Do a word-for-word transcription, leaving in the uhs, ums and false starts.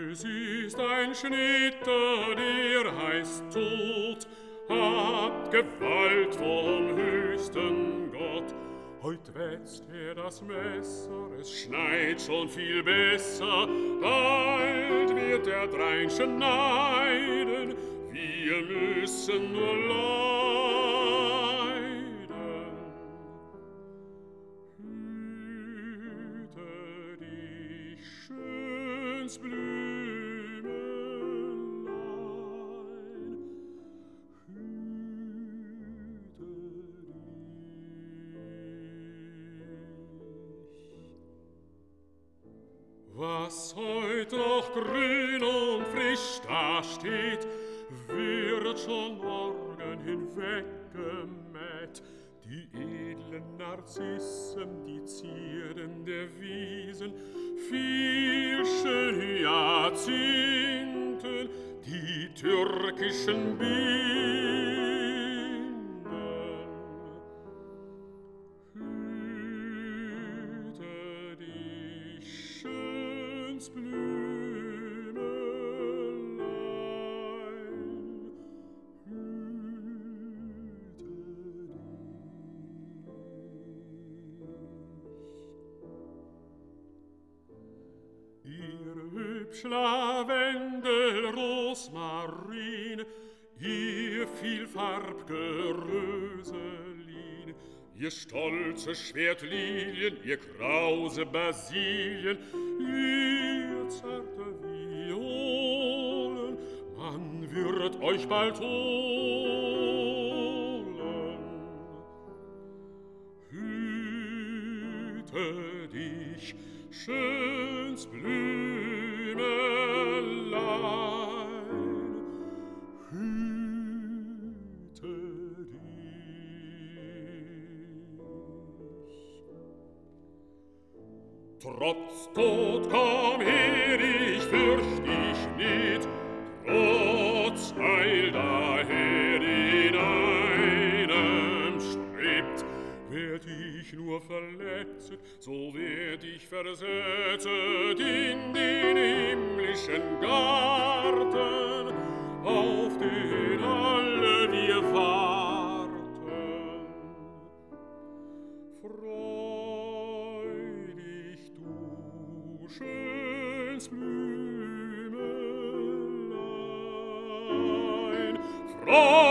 Es ist ein Schnitter, der heißt Tod, hat Gewalt vom höchsten Gott. Heut wetzt er das Messer, es schneit schon viel besser, bald wird er drein schneiden, wir müssen nur leiden. Hüte dich, schönes Blümelein, hüte dich. Was heut noch grün und frisch dasteht, wird schon morgen hinweggemäht. Die edlen Narzissen, die Zierden der Wiesen, viel schön Hyazinthen, die türkischen Bienen. Hüte dich, schönes Blümelein, hüte dich. Ihr hübsch Lavendel, Rosmarin, ihr vielfarbge Röselin, ihr stolze Schwertlilien, ihr krause Basilien, ihr zarte Violen, man wird euch bald holen. Hüte dich, schönes Blümelein, hüte dich. Trotz Tod komm her, ich fürcht dich nicht, trotz Heil daher in einem strebt. Werd ich nur verletzet, so werd ich versetzet in den himmlischen Garten, auf den alle wir warten. Freu dich, du schönes Blümelein, freu